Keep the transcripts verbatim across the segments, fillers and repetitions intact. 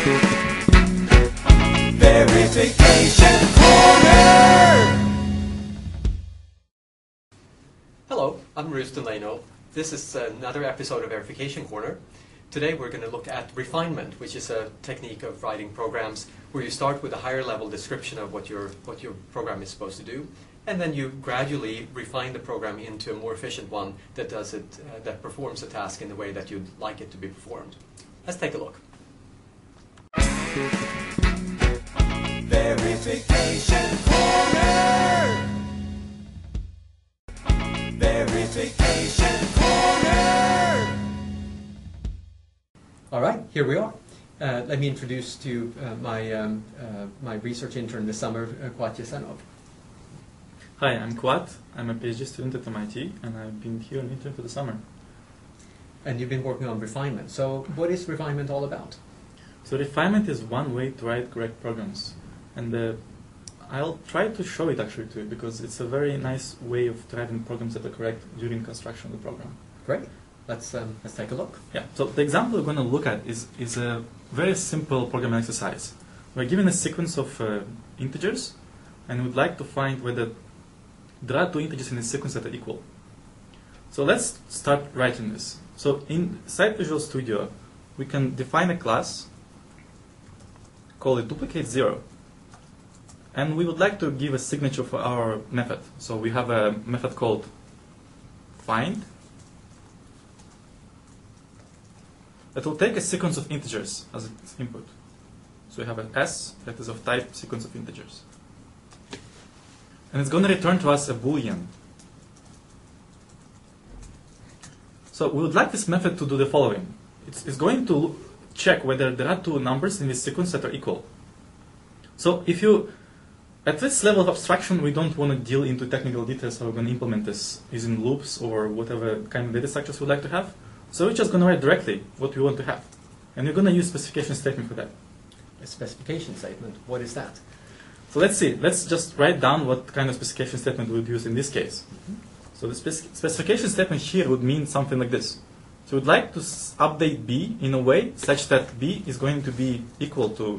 Verification Corner! Hello, I'm Rustin Leno. This is another episode of Verification Corner. Today we're going to look at refinement, which is a technique of writing programs where you start with a higher level description of what your, what your program is supposed to do, and then you gradually refine the program into a more efficient one that does it, uh, that performs a task in the way that you'd like it to be performed. Let's take a look. Verification Corner! Verification Corner! All right, here we are. Uh, let me introduce to you uh, my, um, uh, my research intern this summer, uh, Kuat Yesenov. Hi, I'm Kuat. I'm a PhD student at M I T, and I've been here an intern for the summer. And you've been working on refinement. So what is refinement all about? So refinement is one way to write correct programs. And uh, I'll try to show it actually to you, because it's a very nice way of writing programs that are correct during construction of the program. Great. Let's, um, let's take a look. Yeah, so the example we're going to look at is, is a very simple programming exercise. We're given a sequence of uh, integers, and we'd like to find whether there are two integers in the sequence that are equal. So let's start writing this. So inside Visual Studio, we can define a class, call it duplicate zero. And we would like to give a signature for our method. So we have a method called find that will take a sequence of integers as its input. So we have an S that is of type sequence of integers. And it's going to return to us a Boolean. So we would like this method to do the following. It's, it's going to check whether there are two numbers in this sequence that are equal. So if you, at this level of abstraction, we don't want to deal into technical details how we're going to implement this using loops or whatever kind of data structures we'd like to have. So we're just going to write directly what we want to have. And we're going to use specification statement for that. A specification statement, what is that? So let's see. Let's just write down what kind of specification statement we would use in this case. Mm-hmm. So the spec specification statement here would mean something like this. So we'd like to s update B in a way such that B is going to be equal to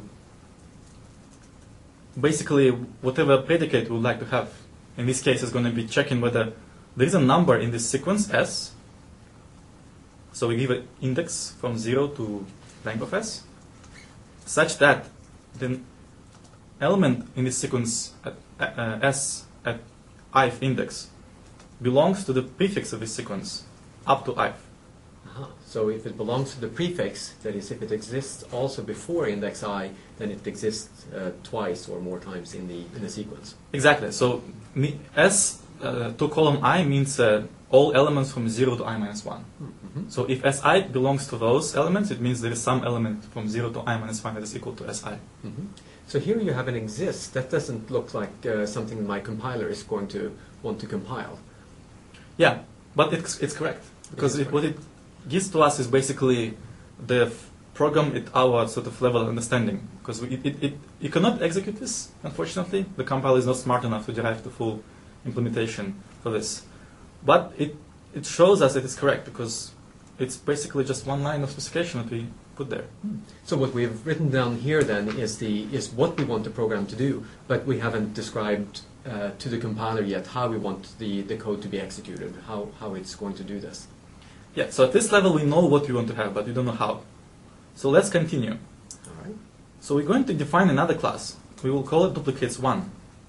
basically whatever predicate we would like to have. In this case, it's going to be checking whether there is a number in this sequence S. So we give an index from zero to length of S, such that the element in this sequence at, uh, S at ith index belongs to the prefix of this sequence up to ith. Uh-huh. So if it belongs to the prefix, that is, if it exists also before index I, then it exists uh, twice or more times in the in the sequence. Exactly. So S uh, to column I means uh, all elements from zero to I minus one. Mm-hmm. So if Si belongs to those elements, it means there is some element from zero to I minus one that is equal to Si. Mm-hmm. So here you have an exist. That doesn't look like uh, something my compiler is going to want to compile. Yeah, but it's, it's correct. Because It is it, what it gives to us is basically the f program at our sort of level of understanding. Because it, it, it, you cannot execute this, unfortunately. The compiler is not smart enough to derive the full implementation for this. But it, it shows us that it's correct, because it's basically just one line of specification that we put there. So what we've written down here then is the is what we want the program to do, but we haven't described uh, to the compiler yet how we want the, the code to be executed, how, how it's going to do this. Yeah, so at this level we know what we want to have, but we don't know how. So let's continue. All right. So we're going to define another class. We will call it duplicates one.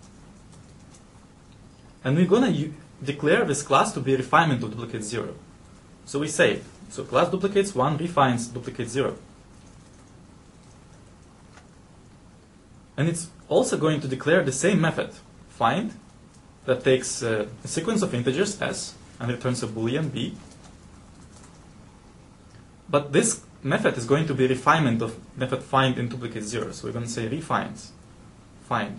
And we're going to declare this class to be a refinement of duplicate zero. So we say, so class duplicates one refines duplicate zero. And it's also going to declare the same method, find, that takes uh, a sequence of integers S and returns a Boolean B. But this method is going to be a refinement of method find in duplicate zero. So we're going to say refines, find.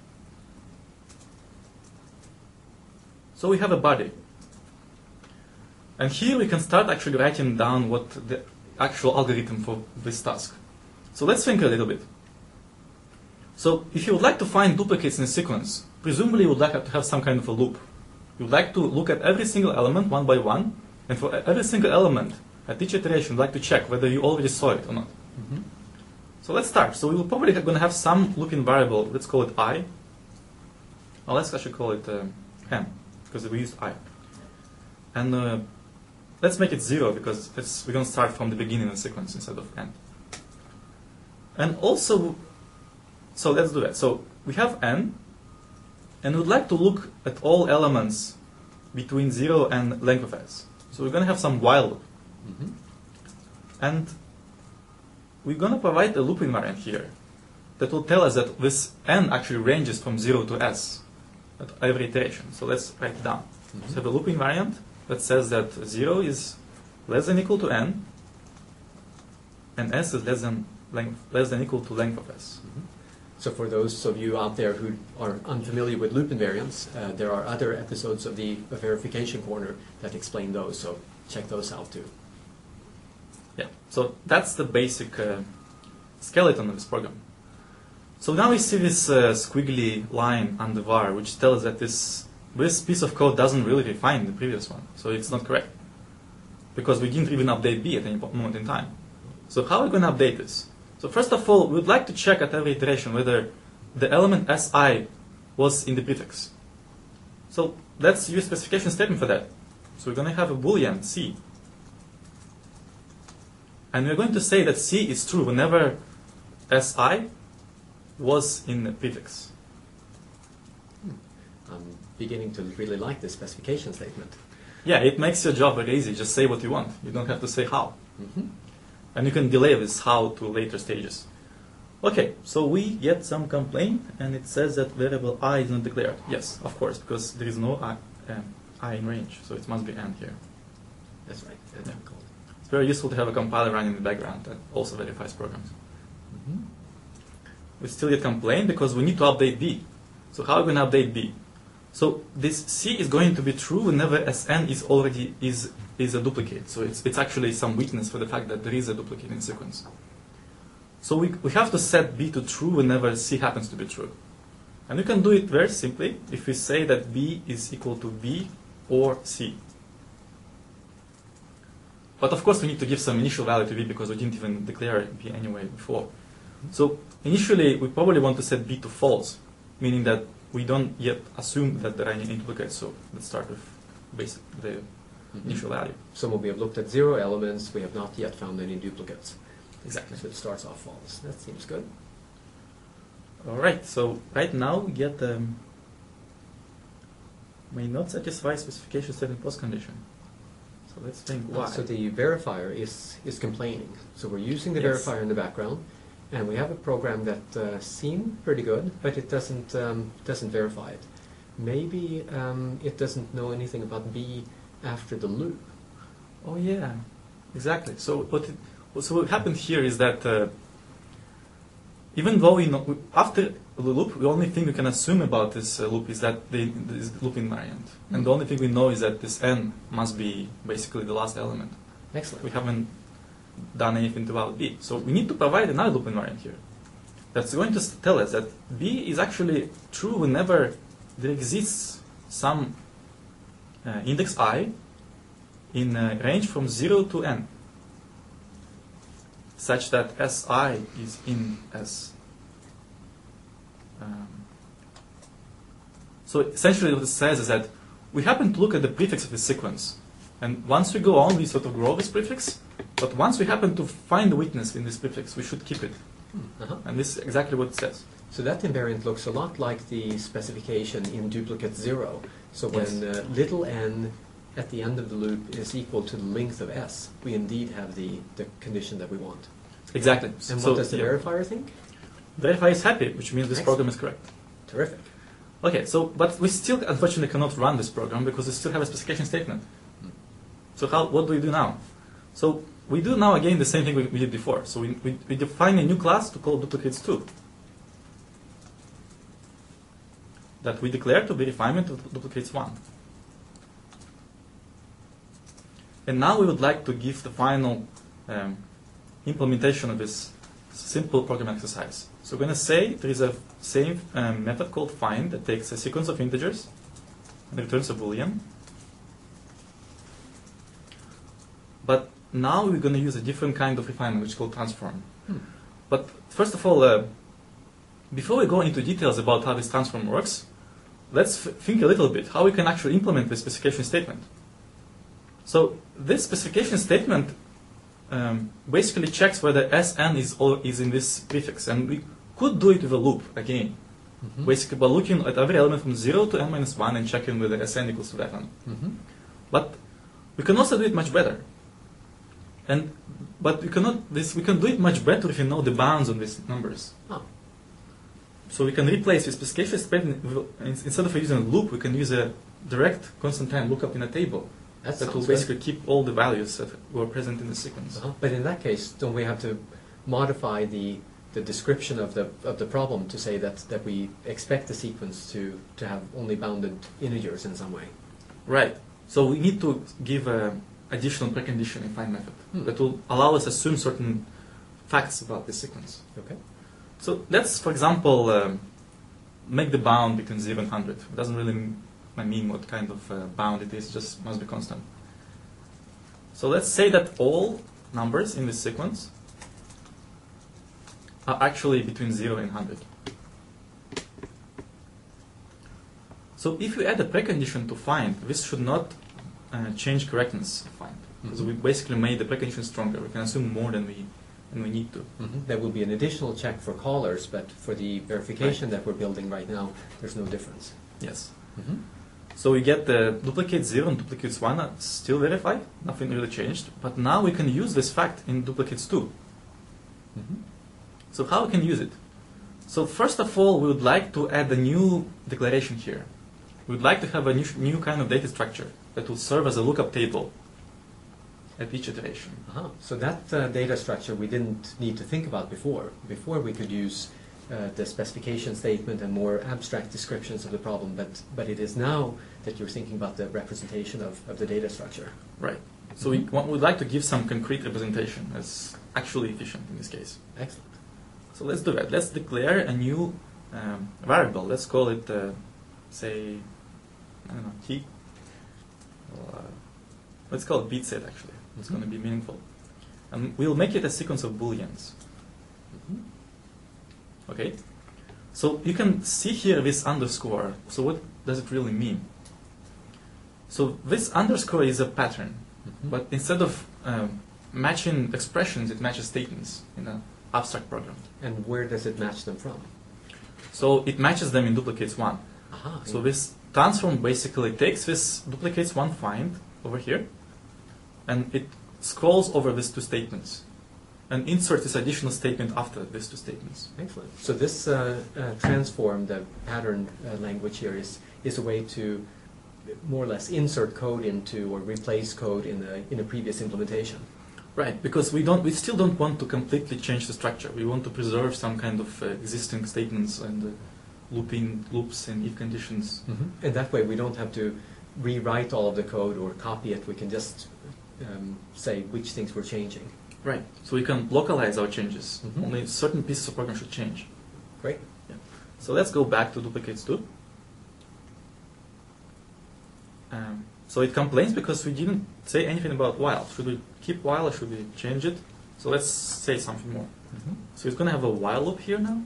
So we have a body. And here we can start actually writing down what the actual algorithm for this task. So let's think a little bit. So if you would like to find duplicates in a sequence, presumably you would like to have some kind of a loop. You would like to look at every single element one by one, and for every single element, at each iteration, you'd like to check whether you already saw it or not. Mm-hmm. So let's start. So we will probably going to have some looping variable. Let's call it I. Or let's actually call it uh, n, because we used I. And uh, let's make it zero, because it's, we're going to start from the beginning of the sequence instead of n. And also, so let's do that. So we have n, and we'd like to look at all elements between zero and length of s. So we're going to have some while loop. Mm-hmm. And we're going to provide a loop invariant here that will tell us that this n actually ranges from zero to s at every iteration. So let's write it down. Mm-hmm. So we have a loop invariant that says that zero is less than equal to n, and s is less than length, less than equal to length of s. Mm-hmm. So for those of you out there who are unfamiliar with loop invariants, uh, there are other episodes of the Verification Corner that explain those, so check those out too. Yeah, so that's the basic uh, skeleton of this program. So now we see this uh, squiggly line on the var, which tells that this, this piece of code doesn't really refine the previous one, so it's not correct, because we didn't even update b at any moment in time. So how are we going to update this? So first of all, we'd like to check at every iteration whether the element si was in the prefix. So let's use specification statement for that. So we're going to have a boolean c. And we're going to say that c is true whenever si was in the prefix. I'm beginning to really like this specification statement. Yeah, it makes your job very easy. Just say what you want. You don't have to say how. Mm-hmm. And you can delay this how to later stages. Okay, so we get some complaint, and it says that variable I is not declared. Yes, of course, because there is no I, uh, I in range, so it must be n here. That's right. And Yeah. called. It's very useful to have a compiler running in the background that also verifies programs. Mm-hmm. We still get complaint because we need to update b. So how are we going to update b? So this c is going to be true whenever Sn is already is is a duplicate. So it's it's actually some weakness for the fact that there is a duplicate in sequence. So we we have to set b to true whenever c happens to be true, and we can do it very simply if we say that b is equal to b or c. But of course we need to give some initial value to b because we didn't even declare b anyway before. So initially we probably want to set b to false, meaning that we don't yet assume that there are any duplicates. So let's start with basic the Mm-hmm. initial value. So when we have looked at zero elements, we have not yet found any duplicates. Exactly. So it starts off false. That seems good. All right. So right now we get um, may not satisfy specification statement post condition. So let's think why. So the verifier is, is complaining. So we're using the Yes. verifier in the background, and we have a program that uh, seemed pretty good, but it doesn't um, doesn't verify it. Maybe um, it doesn't know anything about b after the loop. Oh yeah, exactly. So what it, so what happened here is that uh, even though we know we, after the loop, the only thing we can assume about this uh, loop is that the this loop invariant, mm-hmm. and the only thing we know is that this n must be basically the last element. Excellent. We haven't done anything about b, so we need to provide another loop invariant here. That's going to tell us that b is actually true whenever there exists some uh, index I in a range from zero to n, such that Si is in S. Um, so essentially what it says is that we happen to look at the prefix of the sequence, and once we go on, we sort of grow this prefix, but once we happen to find the weakness in this prefix, we should keep it. Uh-huh. And this is exactly what it says. So that invariant looks a lot like the specification in duplicate zero. So when Yes. uh, little n at the end of the loop is equal to the length of s, we indeed have the, the condition that we want. Exactly. And So, what does the yeah. verifier think? Verify is happy, which means this Excellent. program is correct. Terrific. Okay, so but we still unfortunately cannot run this program because we still have a specification statement. So how? What do we do now? So we do now again the same thing we, we did before. So we, we, we define a new class to call duplicates two. That we declare to be refinement of duplicates one. And now we would like to give the final um, implementation of this simple program exercise. So we're going to say there is a same um, method called find that takes a sequence of integers and returns a boolean. But now we're going to use a different kind of refinement, which is called transform. Hmm. But first of all, uh, before we go into details about how this transform works, let's f think a little bit how we can actually implement this specification statement. So this specification statement um, basically checks whether Sn is, all, is in this prefix, and we could do it with a loop again. Mm-hmm. Basically by looking at every element from zero to n minus one and checking whether Sn equals to that one. Mm-hmm. But we can also do it much better. And but we cannot this we can do it much better if you know the bounds on these numbers. Oh. So we can replace the specification statement with- instead of using a loop, we can use a direct constant time lookup in a table That that will sounds good. basically keep all the values that were present in the sequence. Uh-huh. But in that case, don't we have to modify the the description of the of the problem to say that that we expect the sequence to to have only bounded integers in some way? Right. So we need to give an additional precondition in find method Hmm. that will allow us to assume certain facts about the sequence. Okay. So let's, for example, um, make the bound between zero and one hundred. It doesn't really m- mean what kind of uh, bound it is, just must be constant. So let's say that all numbers in this sequence are actually between zero and one hundred. So if we add a precondition to find, this should not uh, change correctness of find. Because Mhm. we basically made the precondition stronger. We can assume more than we, than we need to. Mm-hmm. There will be an additional check for callers, but for the verification that we're building right now, there's no difference. Yes. Mm-hmm. So we get the duplicate zero and duplicates one are still verified, nothing really changed. But now we can use this fact in duplicates two. Mm-hmm. So how we can use it? So first of all, we would like to add a new declaration here. We would like to have a new, new kind of data structure that will serve as a lookup table at each iteration. Uh-huh. So that uh, data structure we didn't need to think about before. Before we could use uh, the specification statement and more abstract descriptions of the problem, but, but it is now that you're thinking about the representation of, of the data structure. Right. So we want, would like to give some concrete representation that's actually efficient in this case. Excellent. So let's do that. Let's declare a new um, variable. Let's call it, uh, say, I don't know, t. Well, uh, let's call it beat set actually. It's Mhm. going to be meaningful. And we'll make it a sequence of booleans. Mm-hmm. Okay? So you can see here this underscore. So what does it really mean? So this underscore is a pattern. Mhm. But instead of um, matching expressions, it matches statements in an abstract program. And where does it match them from? So it matches them in duplicates one. Aha. So this transform basically takes this duplicates one find over here, and it scrolls over these two statements, and inserts this additional statement after these two statements. Excellent. So this uh, uh, transform, the pattern uh, language here, is, is a way to more or less insert code into or replace code in a, in a previous implementation. Right, because we don't, we still don't want to completely change the structure. We want to preserve some kind of uh, existing statements and uh, looping loops and if conditions. Mm-hmm. And that way we don't have to rewrite all of the code or copy it. We can just um, say which things we're changing. Right. So we can localize our changes. Mhm. Only certain pieces of program should change. Great. Yeah. So let's go back to duplicates two. Um, so it complains because we didn't say anything about while. Should we keep while or should we change it? So let's say something more. Mm-hmm. So it's going to have a while loop here now.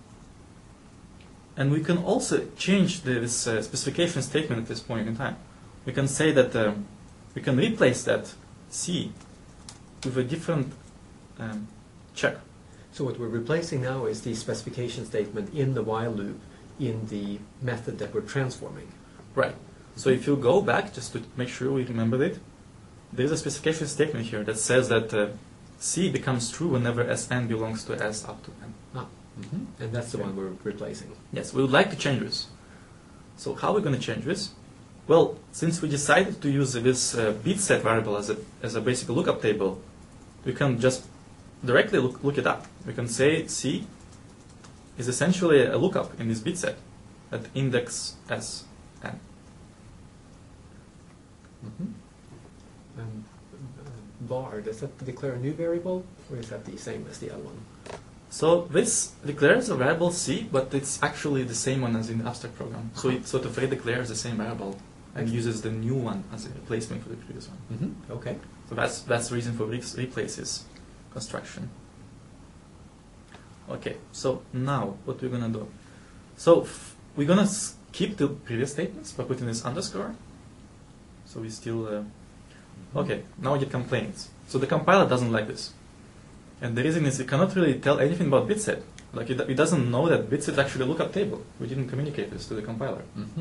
And we can also change the, this uh, specification statement at this point in time. We can say that um, we can replace that C with a different um, check. So what we're replacing now is the specification statement in the while loop in the method that we're transforming. Right. So if you go back, just to make sure we remember it, there's a specification statement here that says that uh, C becomes true whenever Sn belongs to S up to n. Ah. Mm-hmm. And that's the one we're replacing. Yes, we would like to change this. So how are we going to change this? Well, since we decided to use this uh, beat set variable as a, as a basic lookup table, we can just directly look, look it up. We can say C is essentially a lookup in this beat set at index S n. Mm-hmm. Um, uh, bar, does that declare a new variable, or is that the same as the other one? So this declares a variable C, but it's actually the same one as in the abstract program. So it sort of redeclares the same variable and Excellent. uses the new one as a replacement for the previous one. Mm-hmm. Okay. So that's that's the reason for re replaces construction. Okay, so now what we're gonna do? So f- we're gonna skip the previous statements by putting this underscore. So we still. Uh, okay, now we get complaints. So the compiler doesn't like this, and the reason is it cannot really tell anything about bitset. Like it, it doesn't know that bitset is actually a lookup table. We didn't communicate this to the compiler. Mm-hmm.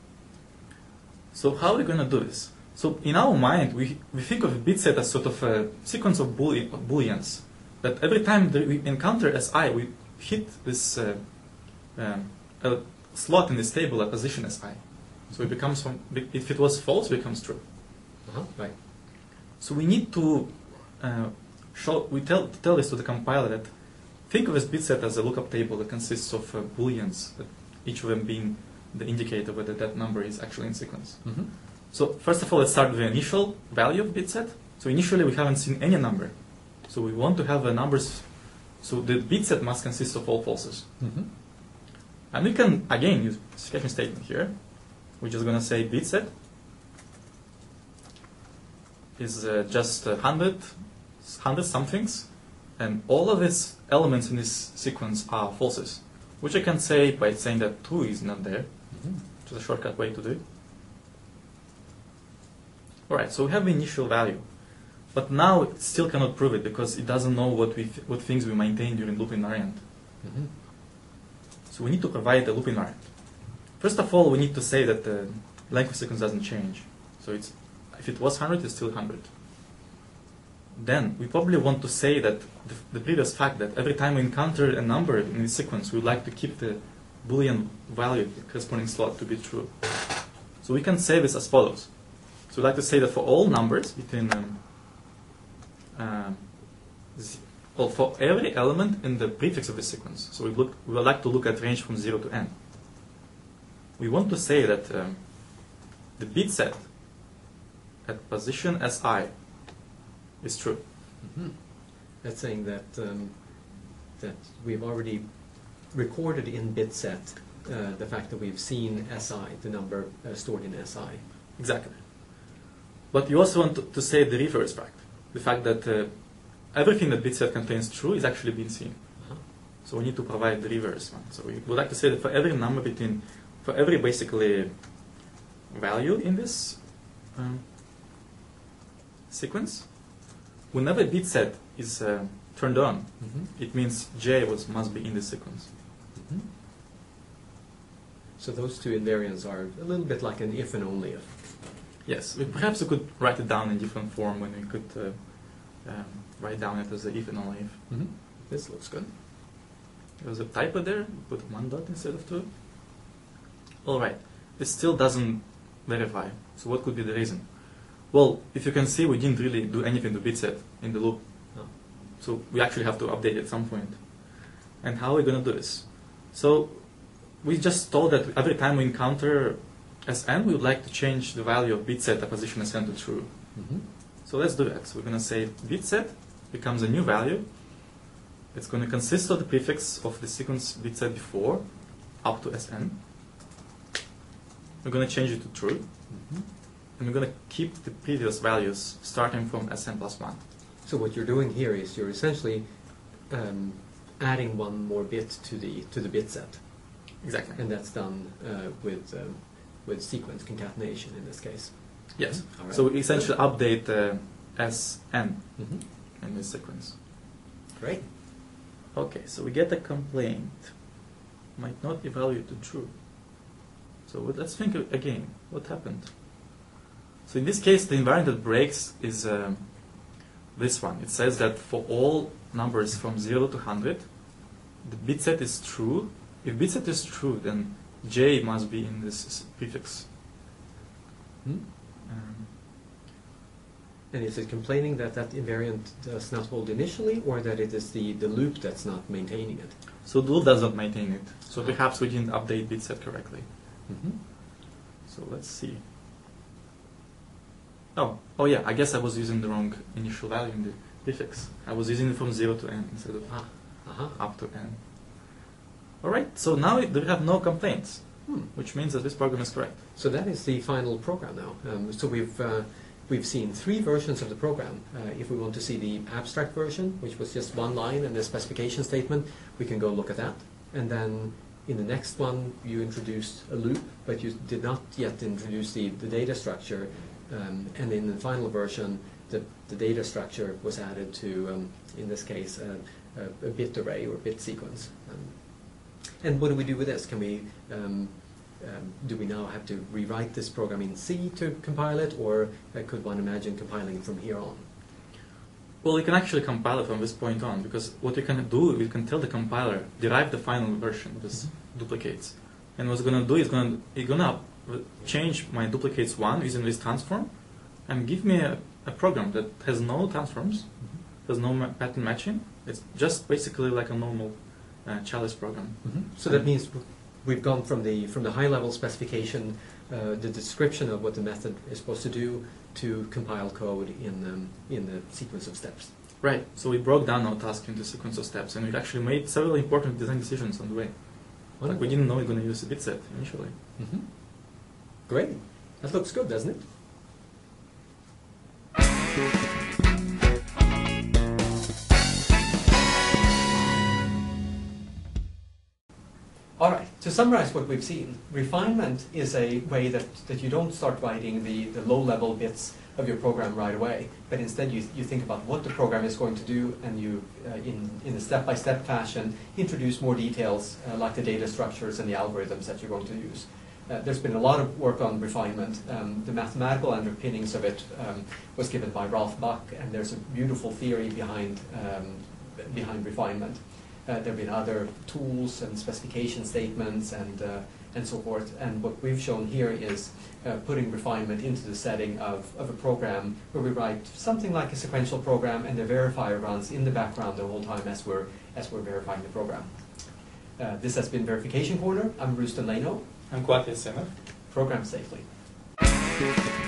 So how are we gonna do this? So in our mind, we we think of bitset as sort of a sequence of boolean, booleans. That every time that we encounter Si, we hit this uh, um, a slot in this table at position Si. So it becomes from, if it was false, it becomes true. Uh-huh. Right. So we need to uh, show, we tell tell this to the compiler that think of this bitset as a lookup table that consists of uh, booleans, that each of them being the indicator whether that number is actually in sequence. Mm-hmm. So first of all, let's start with the initial value of bitset. So initially we haven't seen any number. So we want to have a numbers, so the bitset must consist of all falses. Mm-hmm. And we can, again, use specification statement here. We're just going to say bitset is uh, just uh, one hundred, one hundred somethings, and all of these elements in this sequence are falses, which I can say by saying that two is not there, Mm-hmm. which is a shortcut way to do it. Alright, so we have the initial value. But now it still cannot prove it because it doesn't know what we th- what things we maintain during loop invariant. Mm-hmm. So we need to provide a loop invariant. First of all, we need to say that the length of sequence doesn't change. So it's if it was one hundred, it's still one hundred. Then we probably want to say that the, the previous fact that every time we encounter a number in the sequence, we would like to keep the Boolean value corresponding slot to be true. So we can say this as follows. So we'd like to say that for all numbers between um, Um, well, for every element in the prefix of the sequence, so we look, we would like to look at range from zero to n. We want to say that um, the bit set at position Si is true. Mm-hmm. That's saying that um, that we've already recorded in bitset uh, the fact that we've seen Si, the number uh, stored in Si. Exactly. But you also want to, to say the reverse fact. The fact that uh, everything that bitset contains true is actually being seen. Uh-huh. So we need to provide the reverse one. So we would like to say that for every number between, for every basically value in this um, sequence, whenever bitset is uh, turned on, Mm-hmm. it means J was must be in this sequence. Mm-hmm. So those two invariants are a little bit like an if and only if. Yes, we, perhaps we could write it down in different form when we could uh, um, write down it as a if and only if. Mm-hmm. This looks good. There was a typo there, put one dot instead of two. Alright, it still doesn't verify. So what could be the reason? Well, if you can see, we didn't really do anything to bitset in the loop. Oh. So we actually have to update at some point. And how are we going to do this? So we just told that every time we encounter Sn, we would like to change the value of bitset at position Sn to true. Mm-hmm. So let's do that. So we're going to say bitset becomes a new value. It's going to consist of the prefix of the sequence bitset before up to Sn. We're going to change it to true. Mm-hmm. And we're going to keep the previous values starting from Sn plus one. So what you're doing here is you're essentially um, adding one more bit to the to the bit set, Exactly. and that's done uh, with um, with sequence concatenation in this case. Yes. All right. So we essentially update uh, Sn Mm-hmm. in this sequence. Great. Okay, so we get a complaint. Might not evaluate to true. So let's think again. What happened? So in this case, the invariant that breaks is um, this one. It says that for all numbers from zero to one hundred, the bit set is true. If bit set is true, then J must be in this prefix. Hmm? Um, And is it complaining that that invariant does not hold initially, or that it is the, the loop that's not maintaining it? so the loop does not maintain it. So perhaps we didn't update bit set correctly. Mm-hmm. So let's see. Oh, oh yeah, I guess I was using the wrong initial value in the prefix. I was using it from zero to n instead of Ah. Uh-huh. up to n. Alright, so now it, we have no complaints, Hmm. which means that this program is correct. So that is the final program now. Um, so we've uh, we've seen three versions of the program. Uh, if we want to see the abstract version, which was just one line and a specification statement, we can go look at that. And then in the next one, you introduced a loop, but you did not yet introduce the, the data structure. Um, and in the final version, the, the data structure was added to, um, in this case, uh, a, a bit array or bit sequence. Um, and what do we do with this? Can we, um, um, do we now have to rewrite this program in C to compile it, or uh, could one imagine compiling it from here on? Well, you can actually compile it from this point on, because what you can do, you can tell the compiler, derive the final version of this duplicates. And what's going to do is going to, it's going to change my duplicates one using this transform, and give me a, a program that has no transforms, has no ma pattern matching. It's just basically like a normal uh, Chalice program. Mm-hmm. So that means we've gone from the from the high-level specification, uh, the description of what the method is supposed to do, to compile code in um, in the sequence of steps. Right. So we broke down our task into a sequence of steps, and we actually made several important design decisions on the way. Wonderful. Like we didn't know we were going to use a bit set initially. Mm-hmm. Great. That looks good, doesn't it? All right, to summarize what we've seen, refinement is a way that, that you don't start writing the, the low-level bits of your program right away, but instead you, you think about what the program is going to do, and you, uh, in, in a step-by-step fashion, introduce more details uh, like the data structures and the algorithms that you're going to use. Uh, there's been a lot of work on refinement. Um, the mathematical underpinnings of it um, was given by Ralph Buck, and there's a beautiful theory behind, um, behind refinement. Uh, there have been other tools and specification statements and, uh, and so forth. And what we've shown here is uh, putting refinement into the setting of, of a program where we write something like a sequential program, and the verifier runs in the background the whole time as we're, as we're verifying the program. Uh, this has been Verification Corner. I'm Rustan Leno. I'm Kvatja Semer. Program safely.